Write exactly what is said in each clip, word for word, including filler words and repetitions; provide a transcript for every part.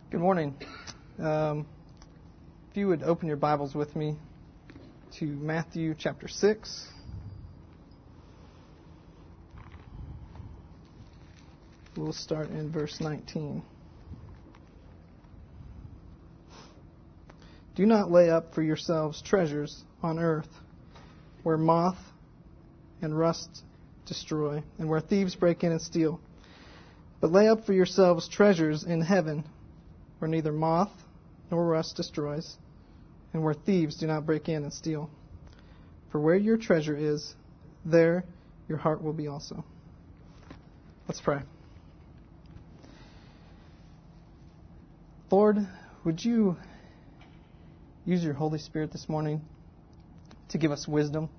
Good morning. Um, if you would open your Bibles with me to Matthew chapter six. We'll start in verse nineteen. Do not lay up for yourselves treasures on earth, where moth and rust destroy, and where thieves break in and steal. But lay up for yourselves treasures in heaven, where neither moth nor rust destroys, and where thieves do not break in and steal. For where your treasure is, there your heart will be also. Let's pray. Lord, would you use your Holy Spirit this morning to give us wisdom?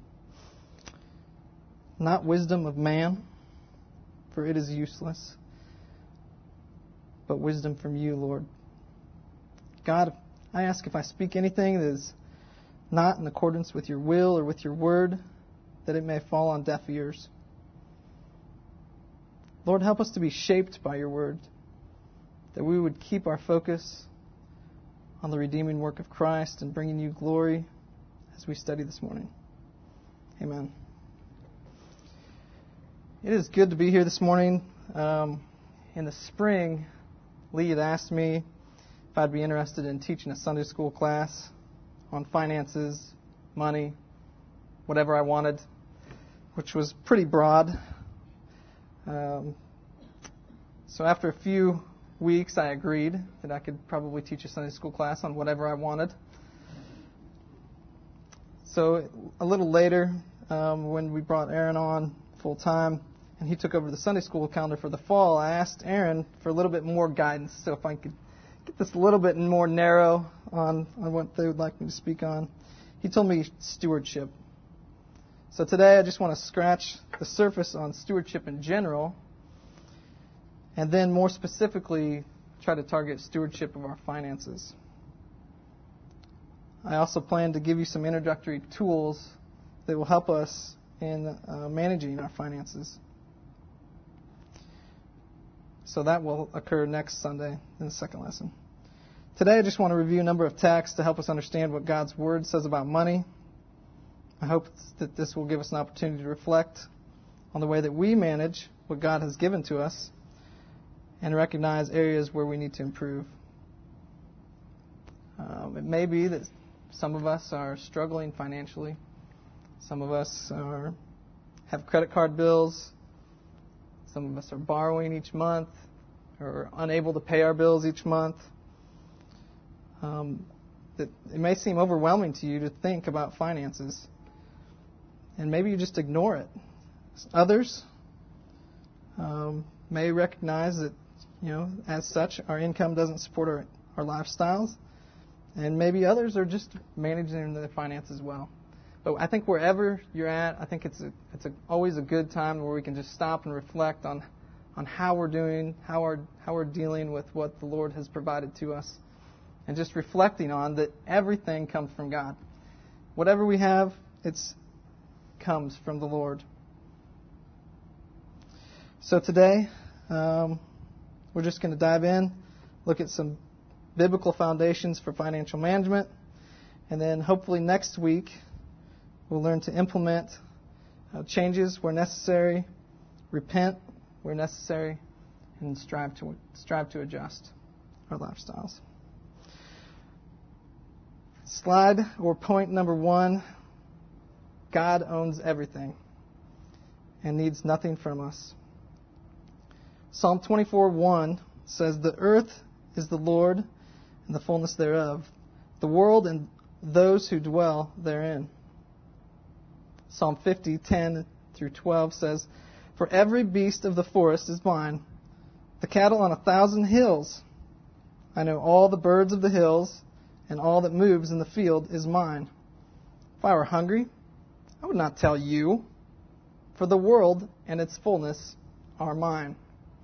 Not wisdom of man, for it is useless, but wisdom from you, Lord. God, I ask if I speak anything that is not in accordance with your will or with your word, that it may fall on deaf ears. Lord, help us to be shaped by your word, that we would keep our focus on the redeeming work of Christ and bringing you glory as we study this morning. Amen. It is good to be here this morning. Um, in the spring, Lee had asked me if I'd be interested in teaching a Sunday school class on finances, money, whatever I wanted, which was pretty broad. Um, so after a few weeks, I agreed that I could probably teach a Sunday school class on whatever I wanted. So a little later, um, when we brought Aaron on full time, and he took over the Sunday school calendar for the fall, I asked Aaron for a little bit more guidance, so if I could get this a little bit more narrow on, on what they would like me to speak on. He told me stewardship. So today I just want to scratch the surface on stewardship in general, and then more specifically try to target stewardship of our finances. I also plan to give you some introductory tools that will help us in uh, managing our finances. So that will occur next Sunday in the second lesson. Today I just want to review a number of texts to help us understand what God's Word says about money. I hope that this will give us an opportunity to reflect on the way that we manage what God has given to us and recognize areas where we need to improve. Um, it may be that some of us are struggling financially. Some of us are, have credit card bills. Some of us are borrowing each month or unable to pay our bills each month. Um, that it may seem overwhelming to you to think about finances, and maybe you just ignore it. Others um, may recognize that, you know, as such, our income doesn't support our, our lifestyles, and maybe others are just managing their finances well. But I think wherever you're at, I think it's a, it's a, always a good time where we can just stop and reflect on, on how we're doing, how we're, how we're dealing with what the Lord has provided to us, and just reflecting on that everything comes from God. Whatever we have, it's comes from the Lord. So today, um, we're just going to dive in, look at some biblical foundations for financial management, and then hopefully next week, we'll learn to implement uh, changes where necessary, repent where necessary, and strive to strive to adjust our lifestyles. Slide or point number one, God owns everything and needs nothing from us. Psalm twenty-four one says, "The earth is the Lord and the fullness thereof, the world and those who dwell therein." Psalm fifty, ten through twelve says, "For every beast of the forest is mine, the cattle on a thousand hills. I know all the birds of the hills, and all that moves in the field is mine. If I were hungry, I would not tell you, for the world and its fullness are mine."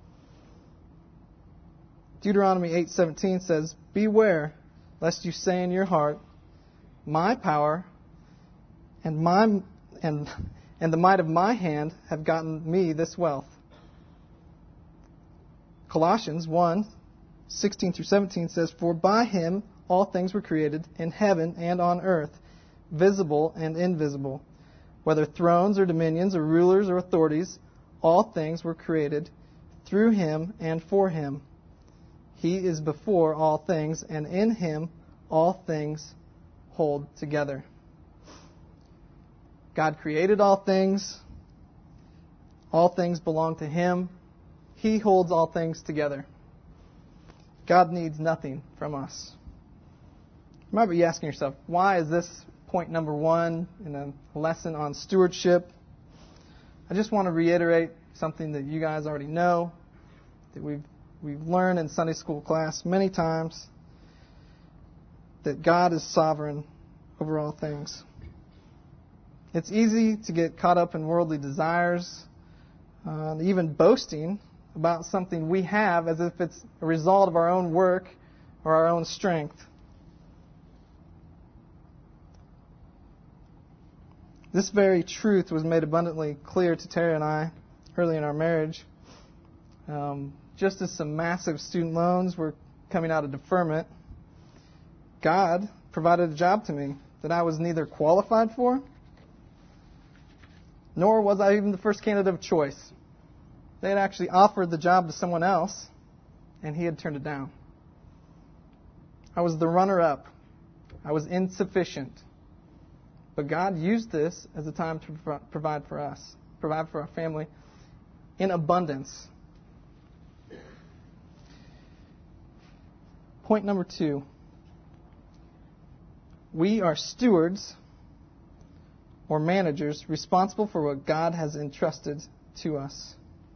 Deuteronomy eight seventeen says, "Beware lest you say in your heart, my power and my and and the might of my hand have gotten me this wealth." Colossians one sixteen through seventeen says, "For by him all things were created, in heaven and on earth, visible and invisible. Whether thrones or dominions or rulers or authorities, all things were created through him and for him. He is before all things, and in him all things hold together." God created all things. All things belong to him. He holds all things together. God needs nothing from us. You might be asking yourself, why is this point number one in a lesson on stewardship? I just want to reiterate something that you guys already know, that we've we've learned in Sunday school class many times, that God is sovereign over all things. It's easy to get caught up in worldly desires, uh, even boasting about something we have as if it's a result of our own work or our own strength. This very truth was made abundantly clear to Terry and I early in our marriage. Um, just as some massive student loans were coming out of deferment, God provided a job to me that I was neither qualified for, nor was I even the first candidate of choice. They had actually offered the job to someone else, and he had turned it down. I was the runner-up. I was insufficient. But God used this as a time to provide for us, provide for our family in abundance. Point number two. We are stewards or managers responsible for what God has entrusted to us.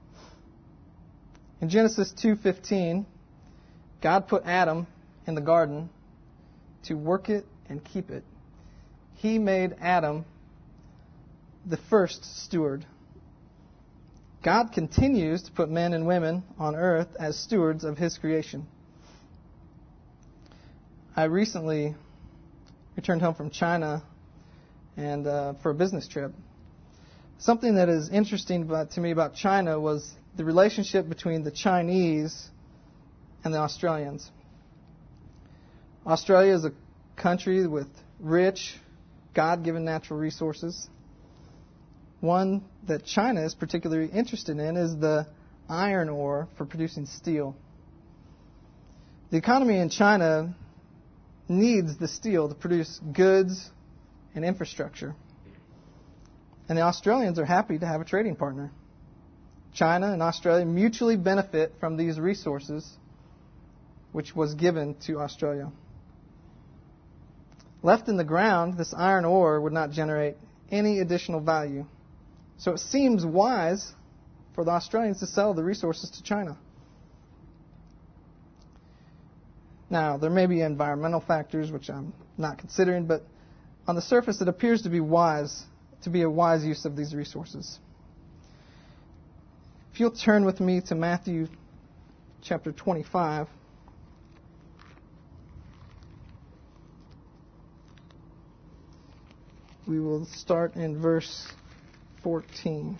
In Genesis two fifteen, God put Adam in the garden to work it and keep it. He made Adam the first steward. God continues to put men and women on earth as stewards of his creation. I recently returned home from China and uh, for a business trip. Something that is interesting about, to me about China was the relationship between the Chinese and the Australians. Australia is a country with rich, God-given natural resources. One that China is particularly interested in is the iron ore for producing steel. The economy in China needs the steel to produce goods and infrastructure. And the Australians are happy to have a trading partner. China and Australia mutually benefit from these resources, which was given to Australia. Left in the ground, this iron ore would not generate any additional value. So it seems wise for the Australians to sell the resources to China. Now, there may be environmental factors, which I'm not considering, but on the surface, it appears to be wise, to be a wise use of these resources. If you'll turn with me to Matthew chapter twenty-five. We will start in verse fourteen.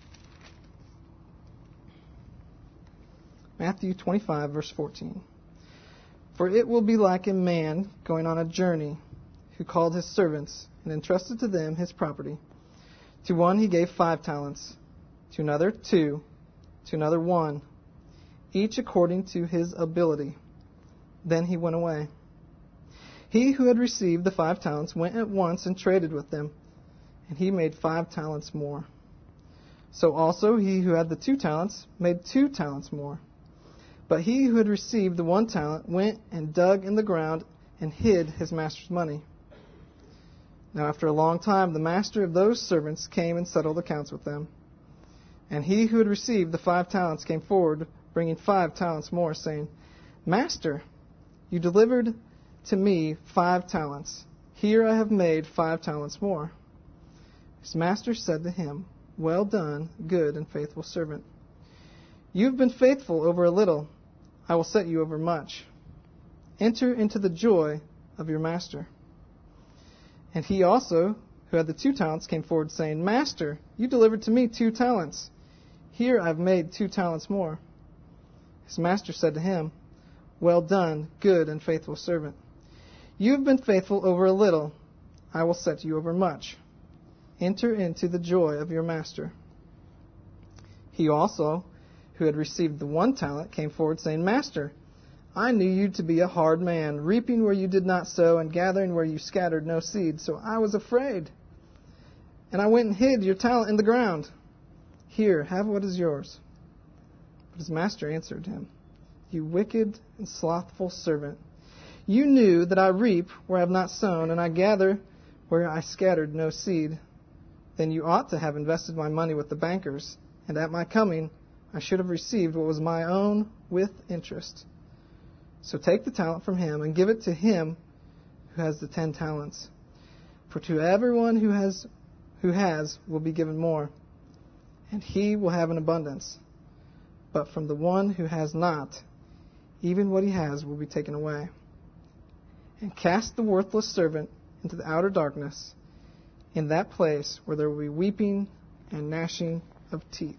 Matthew twenty-five, verse fourteen. "For it will be like a man going on a journey, who called his servants and entrusted to them his property. To one he gave five talents, to another two, to another one, each according to his ability. Then he went away. He who had received the five talents went at once and traded with them, and he made five talents more. So also he who had the two talents made two talents more. But he who had received the one talent went and dug in the ground and hid his master's money. Now after a long time the master of those servants came and settled accounts with them. And he who had received the five talents came forward, bringing five talents more, saying, Master, you delivered to me five talents. Here I have made five talents more. His master said to him, Well done, good and faithful servant. You have been faithful over a little. I will set you over much. Enter into the joy of your master. And he also, who had the two talents, came forward, saying, Master, you delivered to me two talents. Here I have made two talents more. His master said to him, Well done, good and faithful servant. You have been faithful over a little. I will set you over much. Enter into the joy of your master. He also, who had received the one talent, came forward, saying, Master, I knew you to be a hard man, reaping where you did not sow and gathering where you scattered no seed. So I was afraid, and I went and hid your talent in the ground. Here, have what is yours. But his master answered him, You wicked and slothful servant, you knew that I reap where I have not sown, and I gather where I scattered no seed. Then you ought to have invested my money with the bankers, and at my coming I should have received what was my own with interest. So take the talent from him and give it to him who has the ten talents. For to everyone who has who has will be given more, and he will have an abundance. But from the one who has not, even what he has will be taken away. And cast the worthless servant into the outer darkness, in that place where there will be weeping and gnashing of teeth.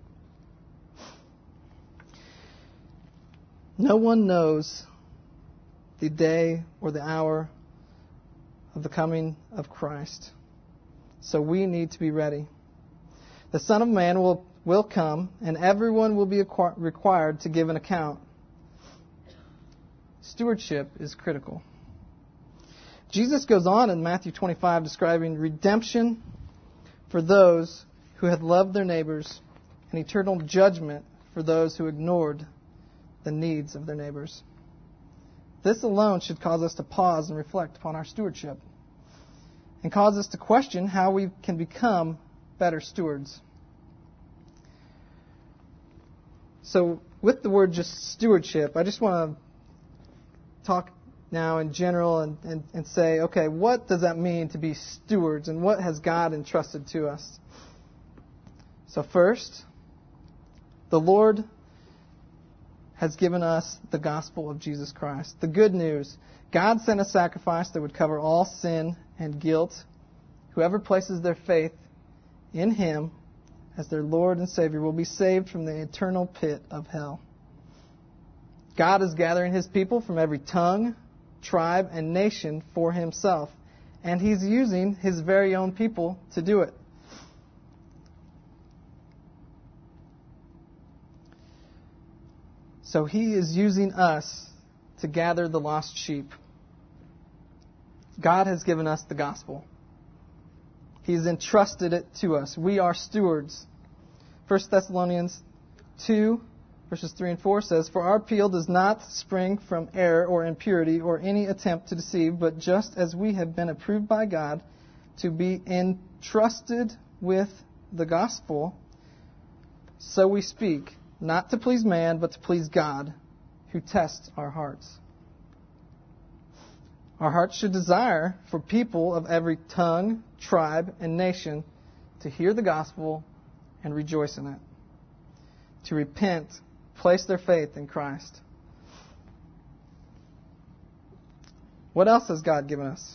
No one knows the day or the hour of the coming of Christ. So we need to be ready. The Son of Man will, will come, and everyone will be required to give an account. Stewardship is critical. Jesus goes on in Matthew twenty-five describing redemption for those who had loved their neighbors and eternal judgment for those who ignored the needs of their neighbors. This alone should cause us to pause and reflect upon our stewardship and cause us to question how we can become better stewards. So with the word just stewardship, I just want to talk now in general and, and, and say, okay, what does that mean to be stewards, and what has God entrusted to us? So first, the Lord has given us the gospel of Jesus Christ. The good news. God sent a sacrifice that would cover all sin and guilt. Whoever places their faith in Him as their Lord and Savior will be saved from the eternal pit of hell. God is gathering His people from every tongue, tribe, and nation for Himself. And He's using His very own people to do it. So He is using us to gather the lost sheep. God has given us the gospel. He's entrusted it to us. We are stewards. First Thessalonians two, verses three and four says, For our appeal does not spring from error or impurity or any attempt to deceive, but just as we have been approved by God to be entrusted with the gospel, so we speak, not to please man, but to please God, who tests our hearts. Our hearts should desire for people of every tongue, tribe, and nation to hear the gospel and rejoice in it, to repent, place their faith in Christ. What else has God given us?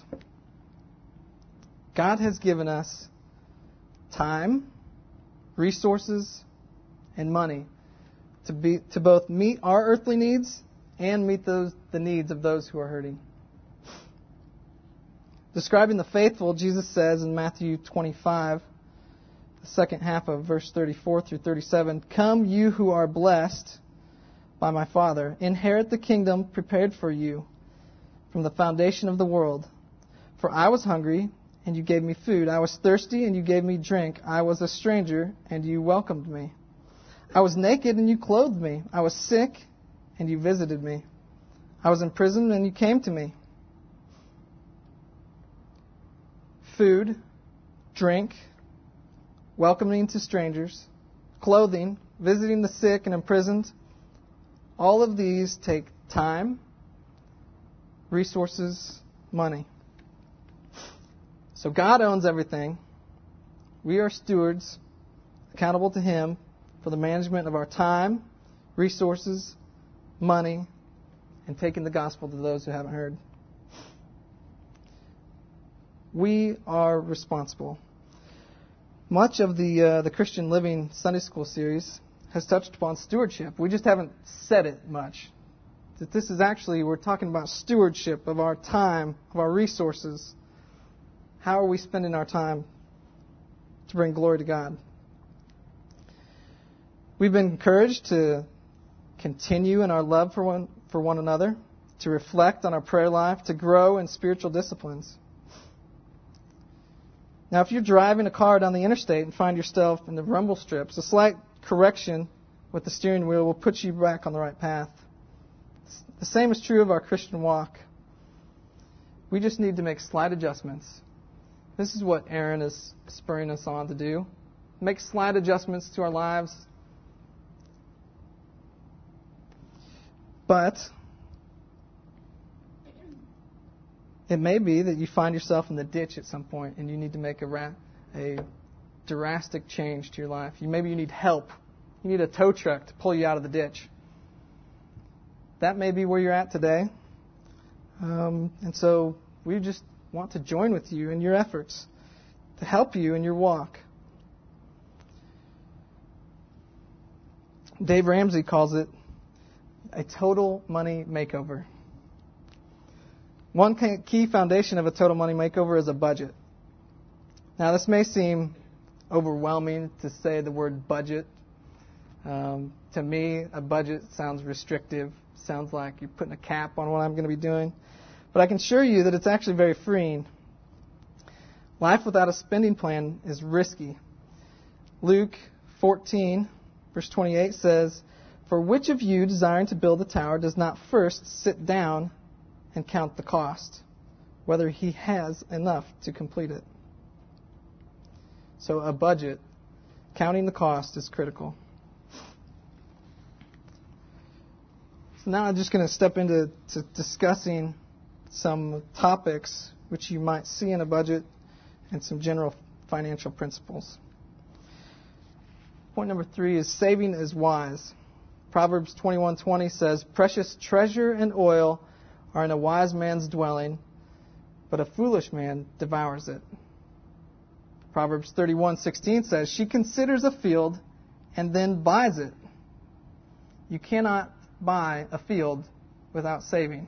God has given us time, resources, and money to be to both meet our earthly needs and meet those the needs of those who are hurting. Describing the faithful, Jesus says in Matthew twenty-five, the second half of verse thirty-four through thirty-seven, Come, you who are blessed by my Father, inherit the kingdom prepared for you from the foundation of the world. For I was hungry, and you gave me food. I was thirsty, and you gave me drink. I was a stranger, and you welcomed me. I was naked, and you clothed me. I was sick, and you visited me. I was in prison, and you came to me. Food, drink, welcoming to strangers, clothing, visiting the sick and imprisoned. All of these take time, resources, money. So God owns everything. We are stewards, accountable to Him for the management of our time, resources, money, and taking the gospel to those who haven't heard. We are responsible. Much of the uh, the Christian Living Sunday School series has touched upon stewardship. We just haven't said it much. That this is actually, we're talking about stewardship of our time, of our resources. How are we spending our time to bring glory to God? We've been encouraged to continue in our love for one, for one another, to reflect on our prayer life, to grow in spiritual disciplines. Now, if you're driving a car down the interstate and find yourself in the rumble strips, a slight correction with the steering wheel will put you back on the right path. The same is true of our Christian walk. We just need to make slight adjustments. This is what Aaron is spurring us on to do. Make slight adjustments to our lives. But it may be that you find yourself in the ditch at some point and you need to make a, ra- a drastic change to your life. You, maybe you need help. You need a tow truck to pull you out of the ditch. That may be where you're at today. Um, and so we just want to join with you in your efforts to help you in your walk. Dave Ramsey calls it a total money makeover. One key foundation of a total money makeover is a budget. Now, this may seem overwhelming to say the word budget. Um, to me, a budget sounds restrictive. Sounds like you're putting a cap on what I'm going to be doing. But I can assure you that it's actually very freeing. Life without a spending plan is risky. Luke fourteen, verse twenty-eight says, "For which of you desiring to build a tower does not first sit down and count the cost, whether he has enough to complete it?" So a budget, counting the cost, is critical. So now I'm just going to step into to discussing some topics which you might see in a budget and some general financial principles. Point number three is saving is wise. Proverbs twenty-one twenty says, "Precious treasure and oil are in a wise man's dwelling, but a foolish man devours it." Proverbs thirty-one sixteen says, "She considers a field and then buys it." You cannot buy a field without saving.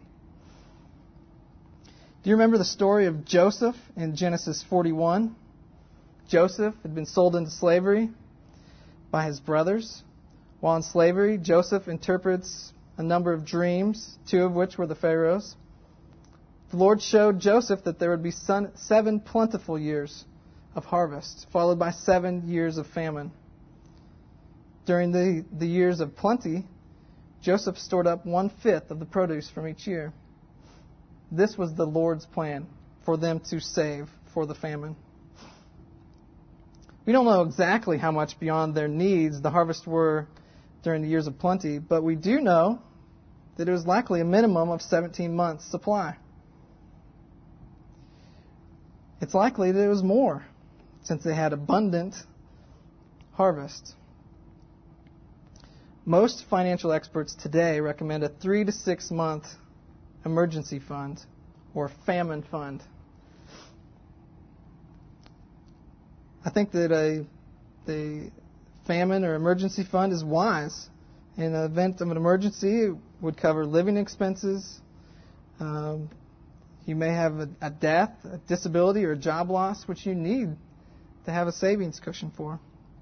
Do you remember the story of Joseph in Genesis forty-one? Joseph had been sold into slavery by his brothers. While in slavery, Joseph interprets a number of dreams, two of which were the Pharaoh's. The Lord showed Joseph that there would be seven plentiful years of harvest, followed by seven years of famine. During the, the years of plenty, Joseph stored up one-fifth of the produce from each year. This was the Lord's plan for them to save for the famine. We don't know exactly how much beyond their needs the harvest were during the years of plenty, but we do know that it was likely a minimum of seventeen months' supply. It's likely that it was more, since they had abundant harvest. Most financial experts today recommend a three to six month emergency fund or famine fund. I think that a the famine or emergency fund is wise. In the event of an emergency, it would cover living expenses. Um, you may have a, a death, a disability, or a job loss, which you need to have a savings cushion for.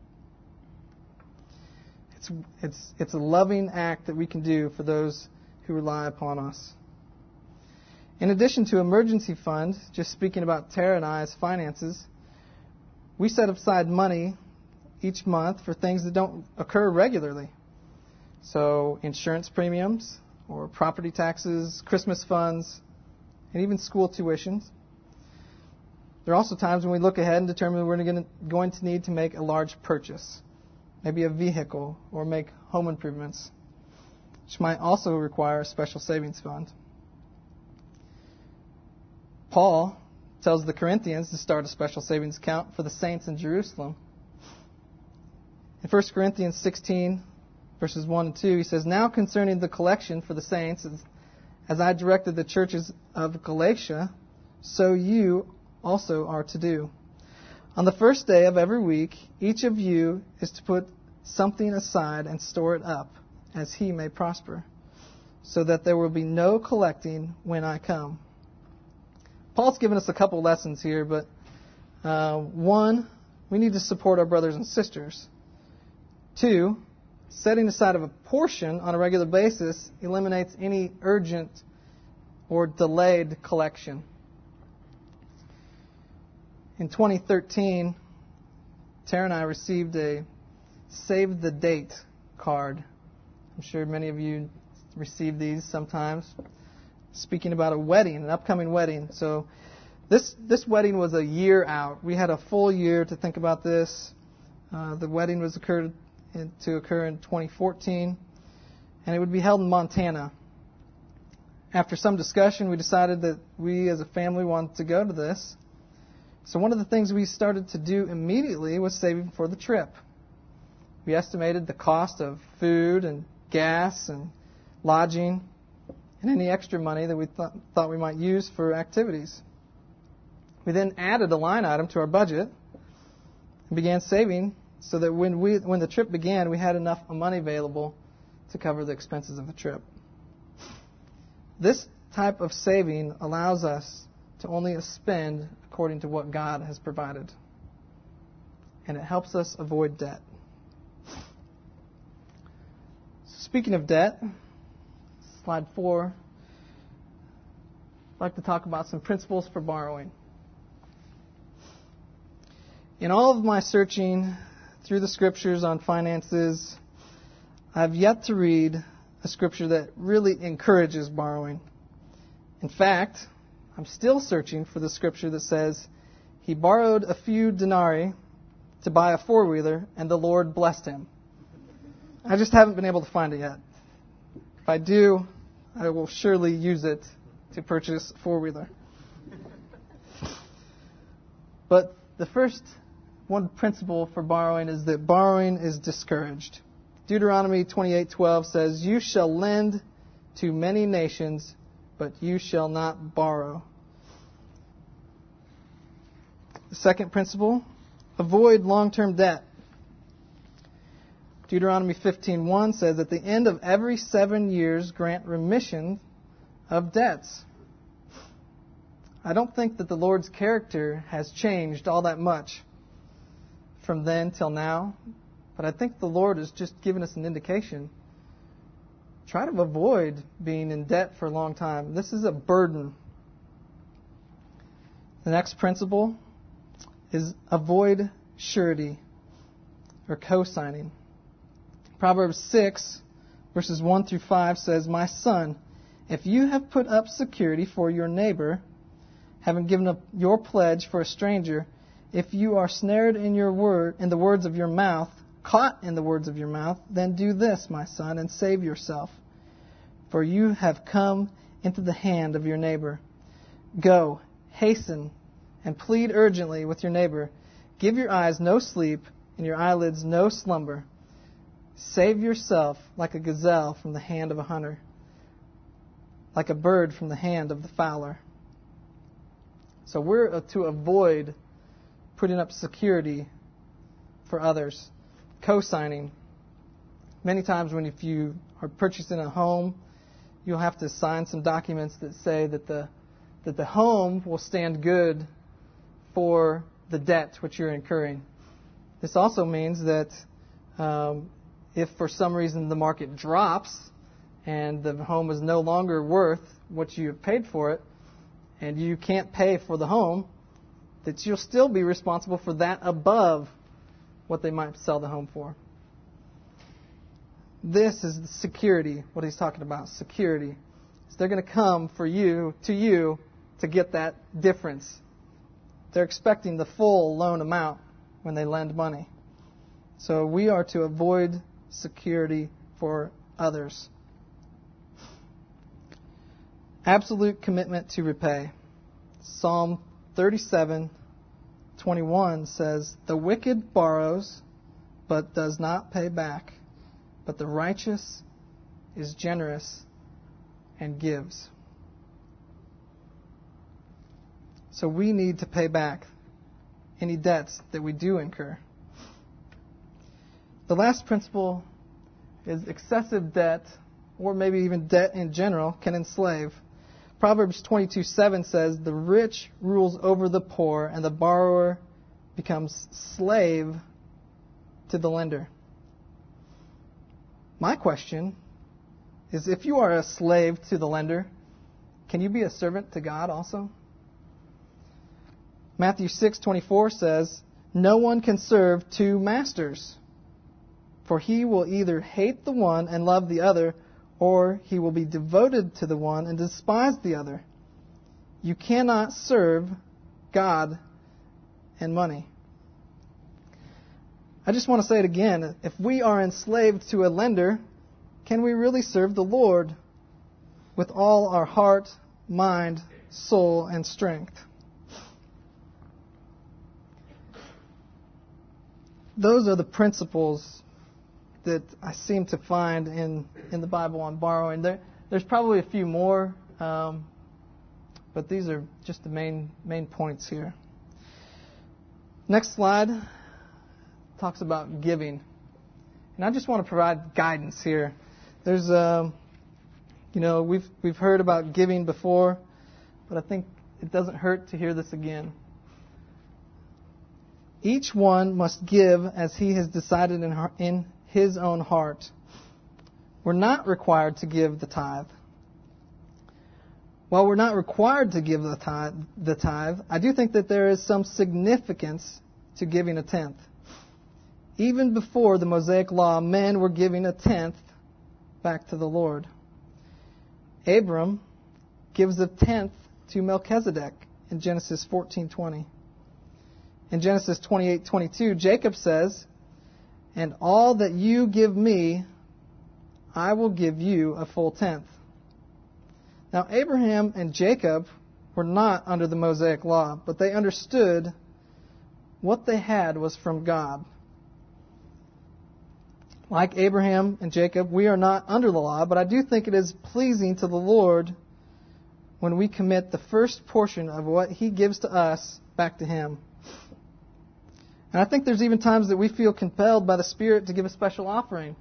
It's it's it's a loving act that we can do for those who rely upon us. In addition to emergency fund, just speaking about Tara and I's finances, we set aside money each month for things that don't occur regularly. So insurance premiums or property taxes, Christmas funds, and even school tuitions. There are also times when we look ahead and determine that we're going to need to make a large purchase, maybe a vehicle, or make home improvements, which might also require a special savings fund. Paul tells the Corinthians to start a special savings account for the saints in Jerusalem. In First Corinthians sixteen, verses one and two, he says, "Now concerning the collection for the saints, as, as I directed the churches of Galatia, so you also are to do. On the first day of every week, each of you is to put something aside and store it up, as he may prosper, so that there will be no collecting when I come. Paul's given us a couple lessons here, but uh, one, we need to support our brothers and sisters. Two, setting aside of a portion on a regular basis eliminates any urgent or delayed collection. In twenty thirteen, Tara and I received a Save the Date card. I'm sure many of you receive these sometimes. Speaking about a wedding, an upcoming wedding. So this this wedding was a year out. We had a full year to think about this. Uh, the wedding was occurred in, to occur in twenty fourteen, and it would be held in Montana. After some discussion, we decided that we as a family wanted to go to this. So one of the things we started to do immediately was saving for the trip. We estimated the cost of food and gas and lodging and any extra money that we th- thought we might use for activities. We then added a line item to our budget and began saving so that when we when the trip began, we had enough money available to cover the expenses of the trip. This type of saving allows us to only spend according to what God has provided. And it helps us avoid debt. Speaking of debt, slide four, I'd like to talk about some principles for borrowing. In all of my searching through the scriptures on finances, I've yet to read a scripture that really encourages borrowing. In fact, I'm still searching for the scripture that says, he borrowed a few denarii to buy a four-wheeler, and the Lord blessed him. I just haven't been able to find it yet. If I do, I will surely use it to purchase a four-wheeler. But the first one principle for borrowing is that borrowing is discouraged. Deuteronomy twenty-eight twelve says, you shall lend to many nations, but you shall not borrow. The second principle, avoid long-term debt. Deuteronomy fifteen one says, at the end of every seven years, grant remission of debts. I don't think that the Lord's character has changed all that much from then till now, but I think the Lord has just given us an indication. Try to avoid being in debt for a long time. This is a burden. The next principle is avoid surety or co-signing. Proverbs six, verses one through five says, my son, if you have put up security for your neighbor, having given up your pledge for a stranger, if you are snared in your word, in the words of your mouth, caught in the words of your mouth, then do this, my son, and save yourself. For you have come into the hand of your neighbor. Go, hasten, and plead urgently with your neighbor. Give your eyes no sleep, and your eyelids no slumber. Save yourself like a gazelle from the hand of a hunter, like a bird from the hand of the fowler. So we're to avoid putting up security for others. Co-signing. Many times when if you are purchasing a home, you'll have to sign some documents that say that the that the home will stand good for the debt which you're incurring. This also means that um, if for some reason the market drops and the home is no longer worth what you have paid for it, and you can't pay for the home, that you'll still be responsible for that above what they might sell the home for. This is the security, what he's talking about, security. So they're going to come for you, to you, to get that difference. They're expecting the full loan amount when they lend money. So we are to avoid security for others. Absolute commitment to repay. Psalm thirty-seven twenty-one says, the wicked borrows, but does not pay back. But the righteous is generous and gives. So we need to pay back any debts that we do incur. The last principle is excessive debt or maybe even debt in general, can enslave. Proverbs twenty-two seven says, "The rich rules over the poor, and the borrower becomes slave to the lender." My question is, if you are a slave to the lender, can you be a servant to God also? Matthew six twenty-four says, "No one can serve two masters, for he will either hate the one and love the other, or he will be devoted to the one and despise the other. You cannot serve God and money." I just want to say it again. If we are enslaved to a lender, can we really serve the Lord with all our heart, mind, soul, and strength? Those are the principles that I seem to find in, in the Bible on borrowing. There, there's probably a few more, um, but these are just the main main points here. Next slide talks about giving, and I just want to provide guidance here. There's, um, you know, we've we've heard about giving before, but I think it doesn't hurt to hear this again. Each one must give as he has decided in, her, in his own heart. We're not required to give the tithe. While we're not required to give the tithe, the tithe, I do think that there is some significance to giving a tenth. Even before the Mosaic Law, men were giving a tenth back to the Lord. Abram gives a tenth to Melchizedek in Genesis fourteen twenty. In Genesis twenty-eight twenty-two, Jacob says, "And all that you give me, I will give you a full tenth." Now, Abraham and Jacob were not under the Mosaic Law, but they understood what they had was from God. Like Abraham and Jacob, we are not under the law, but I do think it is pleasing to the Lord when we commit the first portion of what He gives to us back to Him. And I think there's even times that we feel compelled by the Spirit to give a special offering,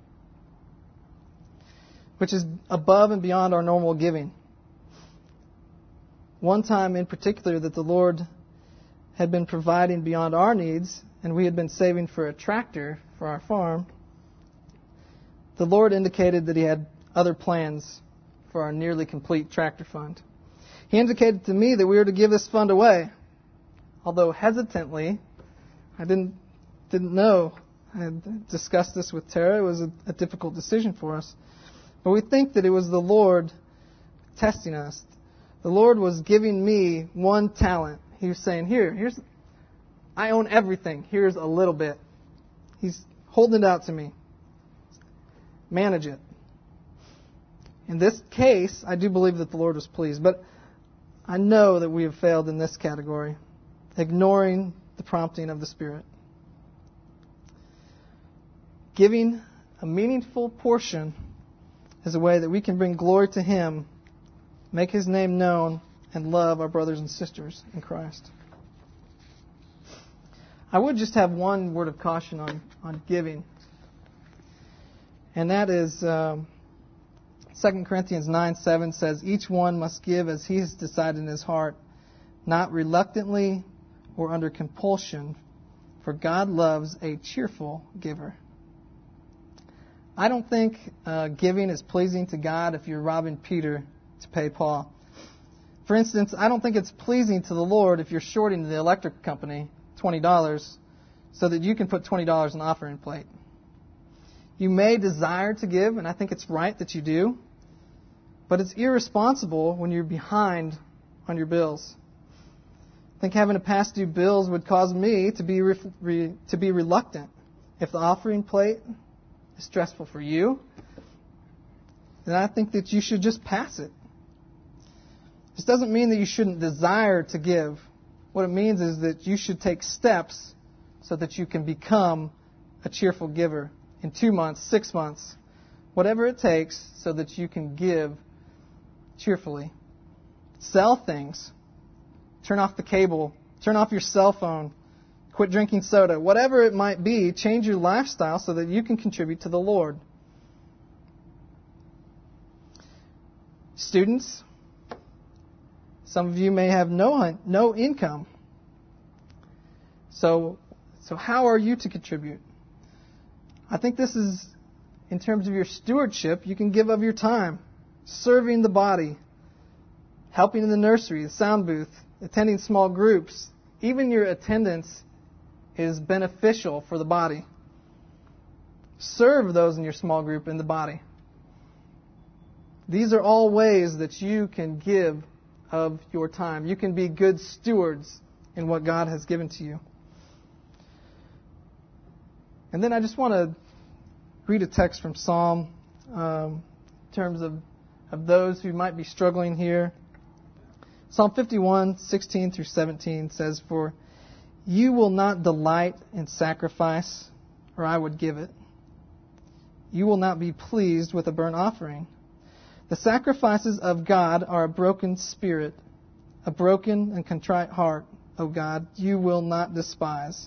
which is above and beyond our normal giving. One time in particular that the Lord had been providing beyond our needs, and we had been saving for a tractor for our farm, the Lord indicated that He had other plans for our nearly complete tractor fund. He indicated to me that we were to give this fund away, although hesitantly. I didn't didn't know. I had discussed this with Tara. It was a, a difficult decision for us. But we think that it was the Lord testing us. The Lord was giving me one talent. He was saying, here, here's, I own everything. Here's a little bit. He's holding it out to me. Manage it. In this case, I do believe that the Lord was pleased. But I know that we have failed in this category, ignoring the prompting of the Spirit. Giving a meaningful portion is a way that we can bring glory to Him, make His name known, and love our brothers and sisters in Christ. I would just have one word of caution on, on giving, and that is um, Second Corinthians nine seven says, "Each one must give as he has decided in his heart, not reluctantly or under compulsion, for God loves a cheerful giver." I don't think uh, giving is pleasing to God if you're robbing Peter to pay Paul. For instance, I don't think it's pleasing to the Lord if you're shorting the electric company twenty dollars so that you can put twenty dollars in the offering plate. You may desire to give, and I think it's right that you do, but it's irresponsible when you're behind on your bills. I think having to pass due bills would cause me to be re- re- to be reluctant. If the offering plate is stressful for you, then I think that you should just pass it. This doesn't mean that you shouldn't desire to give. What it means is that you should take steps so that you can become a cheerful giver in two months, six months, whatever it takes so that you can give cheerfully. Sell things. Turn off the cable. Turn off your cell phone. Quit drinking soda. Whatever it might be, change your lifestyle so that you can contribute to the Lord. Students, some of you may have no no income. So, so how are you to contribute? I think this is, in terms of your stewardship, you can give of your time, serving the body, helping in the nursery, the sound booth, attending small groups. Even your attendance is beneficial for the body. Serve those in your small group in the body. These are all ways that you can give of your time. You can be good stewards in what God has given to you. And then I just want to read a text from Psalm um, in terms of, of those who might be struggling here. Psalm fifty-one, sixteen through seventeen says, "For you will not delight in sacrifice, or I would give it. You will not be pleased with a burnt offering. The sacrifices of God are a broken spirit, a broken and contrite heart, O God, you will not despise."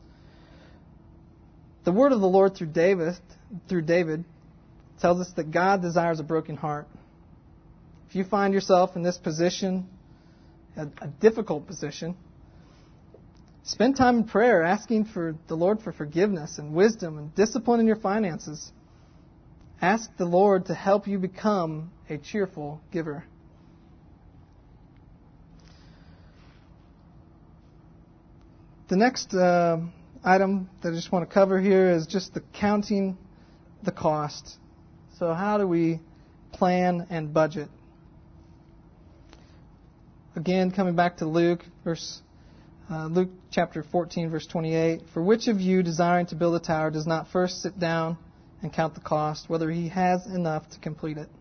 The word of the Lord through David, through David tells us that God desires a broken heart. If you find yourself in this position, a, a difficult position, spend time in prayer asking for the Lord for forgiveness and wisdom and discipline in your finances. Ask the Lord to help you become a cheerful giver. The next uh, item that I just want to cover here is just the counting the cost. So how do we plan and budget? Again, coming back to Luke, verse uh, Luke chapter fourteen, verse twenty-eight. "For which of you desiring to build a tower does not first sit down and count the cost, whether he has enough to complete it?"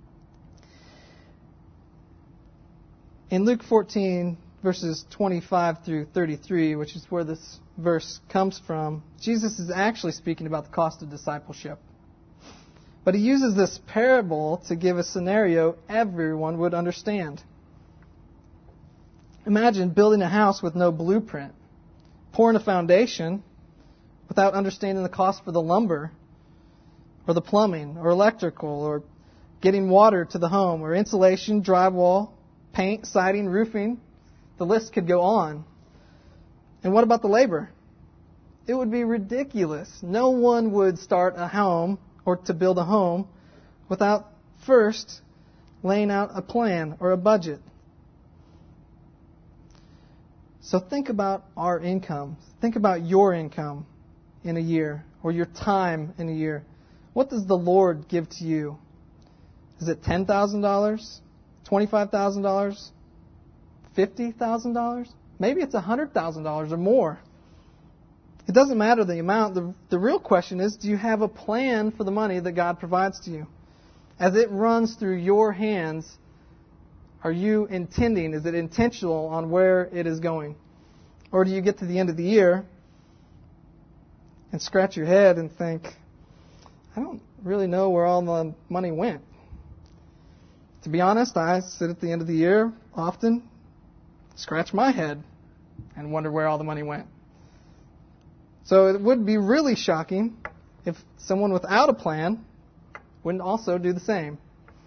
In Luke fourteen, verses twenty-five through thirty-three, which is where this verse comes from, Jesus is actually speaking about the cost of discipleship. But he uses this parable to give a scenario everyone would understand. Imagine building a house with no blueprint, pouring a foundation without understanding the cost for the lumber, or the plumbing, or electrical, or getting water to the home, or insulation, drywall, paint, siding, roofing. The list could go on. And what about the labor? It would be ridiculous. No one would start a home or to build a home without first laying out a plan or a budget. So think about our income. Think about your income in a year, or your time in a year. What does the Lord give to you? Is it ten thousand dollars? twenty-five thousand dollars? fifty thousand dollars? Maybe it's one hundred thousand dollars or more. It doesn't matter the amount. The, the real question is, do you have a plan for the money that God provides to you? As it runs through your hands, are you intending, is it intentional on where it is going? Or do you get to the end of the year and scratch your head and think, I don't really know where all the money went? To be honest, I sit at the end of the year often, scratch my head, and wonder where all the money went. So it would be really shocking if someone without a plan wouldn't also do the same.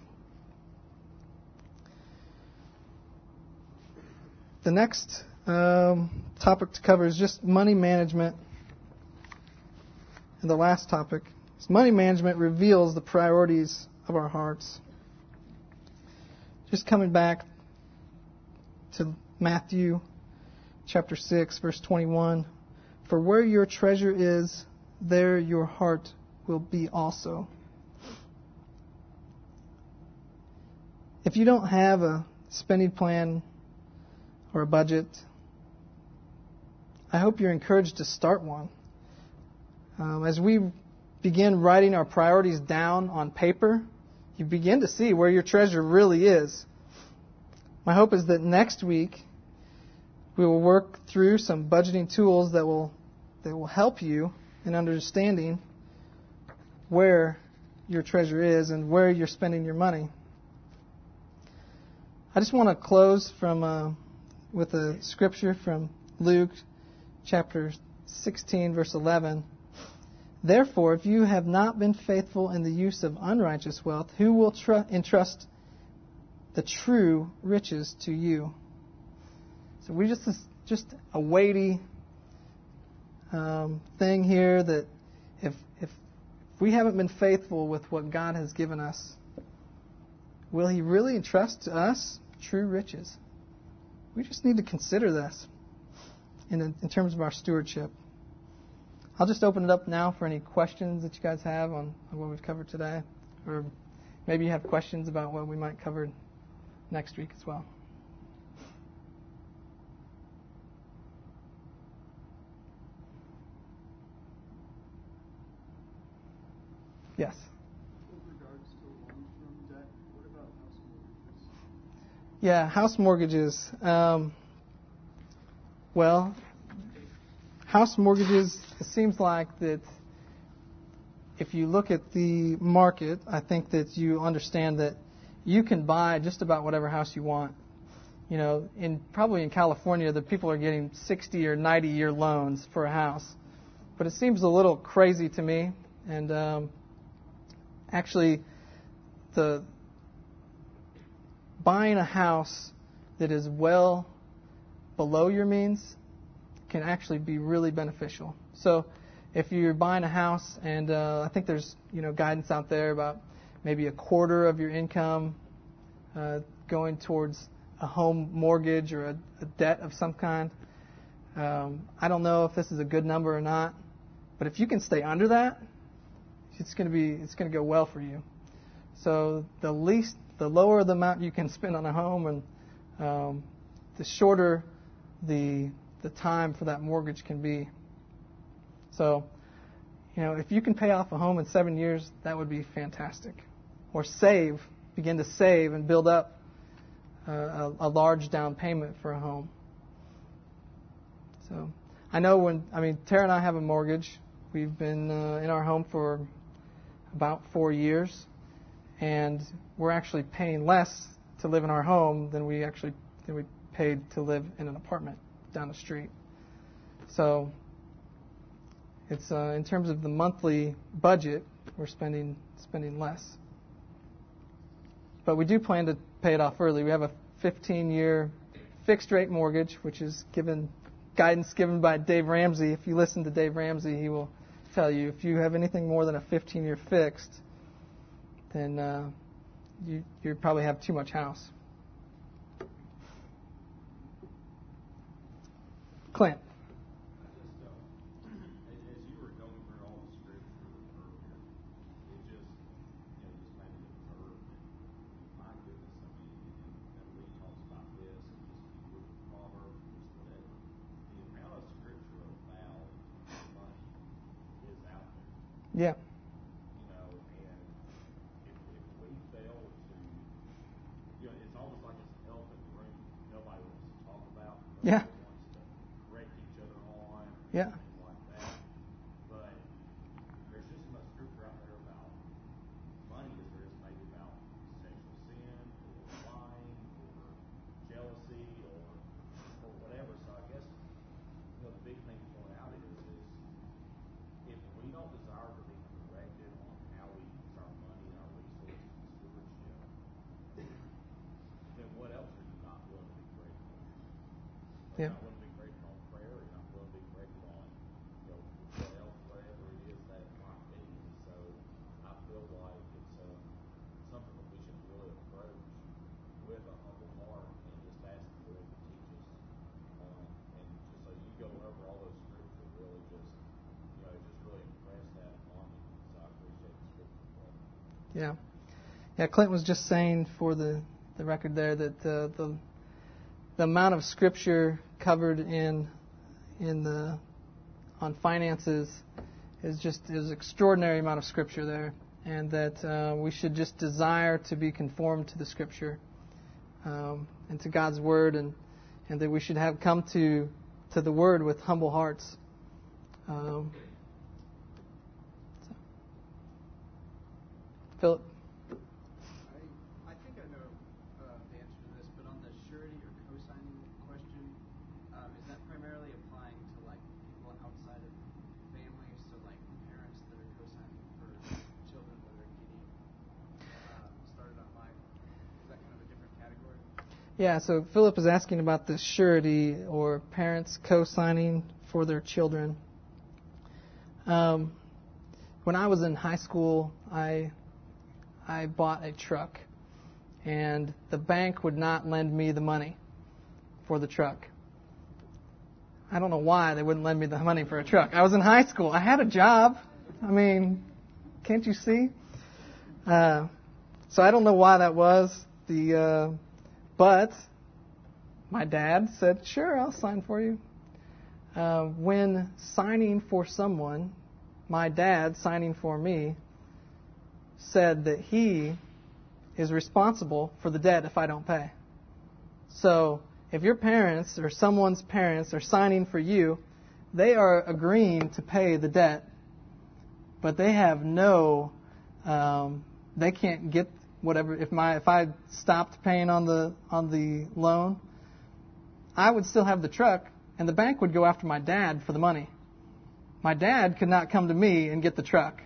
The next um, topic to cover is just money management. And the last topic is money management reveals the priorities of our hearts. Just coming back to Matthew chapter six, verse twenty-one. "For where your treasure is, there your heart will be also." If you don't have a spending plan or a budget, I hope you're encouraged to start one. Um, as we begin writing our priorities down on paper, you begin to see where your treasure really is. My hope is that next week we will work through some budgeting tools that will that will help you in understanding where your treasure is and where you're spending your money. I just want to close from uh, with a scripture from Luke chapter sixteen, verse eleven. "Therefore, if you have not been faithful in the use of unrighteous wealth, who will tr- entrust the true riches to you. So we just just a weighty um, thing here that if if we haven't been faithful with what God has given us, will He really entrust to us true riches? We just need to consider this in in terms of our stewardship. I'll just open it up now for any questions that you guys have on, on what we've covered today. Or maybe you have questions about what we might cover next week as well. Yes? With regards to long-term debt, what about house mortgages? Yeah, house mortgages. Um, well, house mortgages, it seems like that if you look at the market, I think that you understand that you can buy just about whatever house you want. You know, in probably in California, the people are getting sixty or ninety year loans for a house. But it seems a little crazy to me. And um, actually, the buying a house that is well below your means can actually be really beneficial. So if you're buying a house, and uh, I think there's you know guidance out there about maybe a quarter of your income uh, going towards a home mortgage or a, a debt of some kind. Um, I don't know if this is a good number or not, but if you can stay under that, it's going to be it's going to go well for you. So the least, the lower the amount you can spend on a home, and um, the shorter the the time for that mortgage can be. So, you know, if you can pay off a home in seven years, that would be fantastic. Or save, begin to save and build up uh, a, a large down payment for a home. So, I know when, I mean, Tara and I have a mortgage. We've been uh, in our home for about four years, and we're actually paying less to live in our home than we actually than we paid to live in an apartment down the street. So it's uh, in terms of the monthly budget, we're spending spending less. But we do plan to pay it off early. We have a fifteen year fixed rate mortgage, which is given guidance given by Dave Ramsey. If you listen to Dave Ramsey, he will tell you if you have anything more than a fifteen year fixed, then uh, you you probably have too much house. Clint. Yeah. You know, and if, if we fail to, you know, it's almost like it's an elephant in the room nobody wants to talk about. Nobody Yeah. wants to correct each other on. Yeah. Things like that. But there's just as much scripture out there about money as there is maybe about sexual sin or lying or jealousy or or whatever. So I guess, you know, the big thing to point out is, is if we don't desire to be corrected on how we use our money and our resources and stewardship, then what else are you not willing to be corrected on? Are Yeah. you not willing to be corrected on prayer? Are you not willing to be corrected on, you know, what else, whatever it is that it might be? And so I feel like it's uh, something that we should really approach with a humble heart and just ask the Lord to teach us. Um, and just so you go over all those scriptures, really just, you know, just really impress that on me. So I appreciate the scripture. Yeah. Yeah, Clint was just saying for the, the record there that uh, the the amount of scripture covered in in the on finances is just is extraordinary amount of scripture there, and that uh, we should just desire to be conformed to the scripture um, and to God's word, and and that we should have come to to the word with humble hearts. Um, so. Philip. I, I think I know uh, the answer to this, but on the surety or co-signing question, um, is that primarily applying to like people outside of families, so like parents that are co-signing for children that are getting um, started on life? Is that kind of a different category? Yeah, so Philip is asking about the surety or parents co-signing for their children. Um, when I was in high school, I I bought a truck, and the bank would not lend me the money for the truck. I don't know why they wouldn't lend me the money for a truck. I was in high school. I had a job. I mean, can't you see? Uh, so I don't know why that was. The uh, but my dad said, "Sure, I'll sign for you." Uh, when signing for someone, my dad signing for me said that he is responsible for the debt if I don't pay. So if your parents or someone's parents are signing for you, they are agreeing to pay the debt, but they have no, um, they can't get whatever. If my if I stopped paying on the on the loan, I would still have the truck, and the bank would go after my dad for the money. My dad could not come to me and get the truck.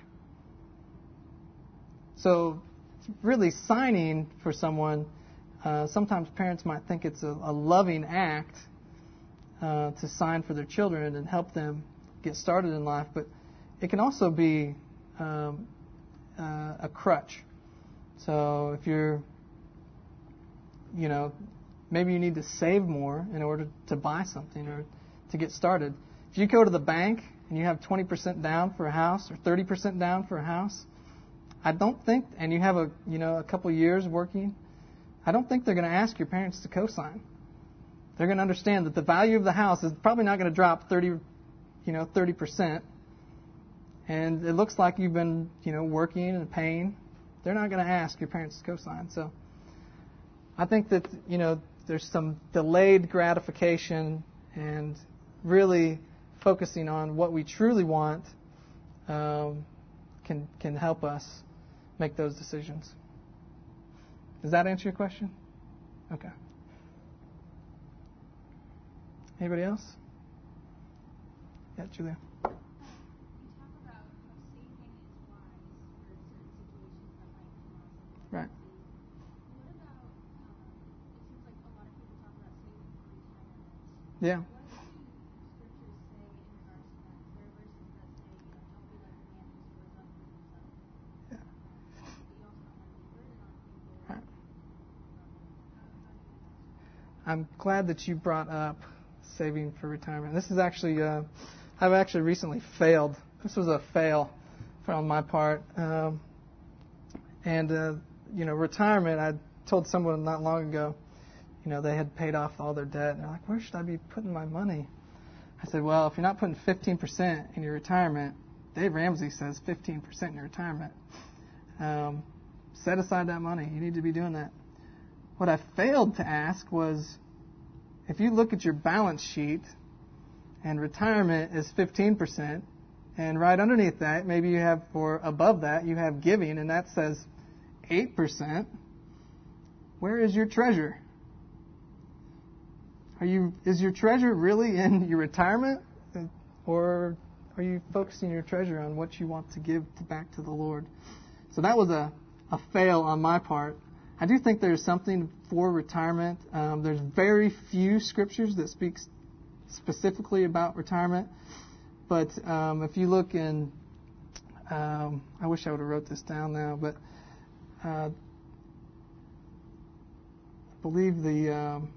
So really signing for someone, uh, sometimes parents might think it's a, a loving act uh, to sign for their children and help them get started in life, but it can also be um, uh, a crutch. So if you're, you know, maybe you need to save more in order to buy something or to get started. If you go to the bank and you have twenty percent down for a house or thirty percent down for a house, I don't think, and you have a you know a couple years working, I don't think they're going to ask your parents to co-sign. They're going to understand that the value of the house is probably not going to drop thirty, you know, thirty percent, and it looks like you've been you know working and paying. They're not going to ask your parents to co-sign. So I think that you know there's some delayed gratification and really focusing on what we truly want um, can can help us make those decisions. Does that answer your question? Okay. Anybody else? Yeah, Julia. Right. Yeah. I'm glad that you brought up saving for retirement. This is actually, uh, I've actually recently failed. This was a fail from my part. Um, and, uh, you know, retirement, I told someone not long ago, you know, they had paid off all their debt. And they're like, where should I be putting my money? I said, well, if you're not putting fifteen percent in your retirement, Dave Ramsey says fifteen percent in your retirement. Um, set aside that money. You need to be doing that. What I failed to ask was, if you look at your balance sheet and retirement is fifteen percent, and right underneath that, maybe you have, or above that, you have giving, and that says eight percent, where is your treasure? Are you, is your treasure really in your retirement? Or are you focusing your treasure on what you want to give to, back to the Lord? So that was a, a fail on my part. I do think there's something for retirement. Um, there's very few scriptures that speak specifically about retirement. But um, if you look in, um, I wish I would have wrote this down now, but uh, I believe the um,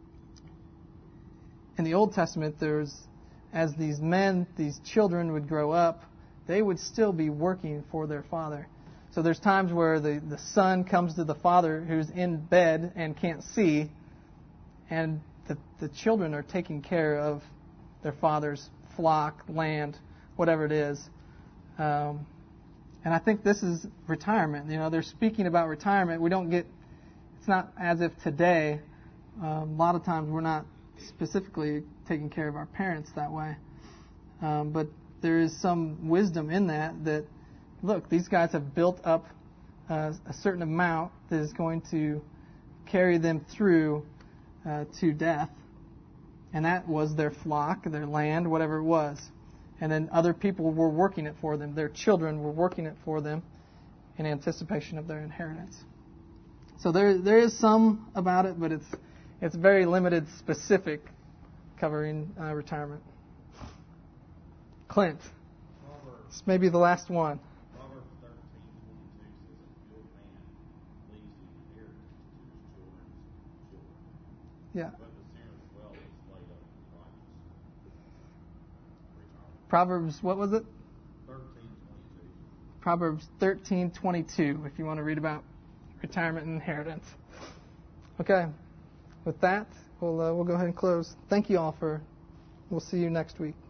in the Old Testament, there's as these men, these children would grow up, they would still be working for their father. So there's times where the, the son comes to the father who's in bed and can't see, and the, the children are taking care of their father's flock, land, whatever it is. Um, and I think this is retirement. You know, they're speaking about retirement. We don't get, it's not as if today, um, a lot of times we're not specifically taking care of our parents that way. Um, but there is some wisdom in that, that look, these guys have built up uh, a certain amount that is going to carry them through uh, to death. And that was their flock, their land, whatever it was. And then other people were working it for them. Their children were working it for them in anticipation of their inheritance. So there, there is some about it, but it's It's very limited, specific, covering uh, retirement. Clint, this may be the last one. Proverbs thirteen twenty-two says, "A good man leaves the inheritance to his children's children, Yeah. but the sinner's wealth is laid up in righteous retirement." Proverbs, what was it? thirteen twenty-two. Proverbs thirteen twenty-two, if you want to read about retirement and inheritance. Okay. With that, we'll uh, we'll go ahead and close. Thank you all for. We'll see you next week.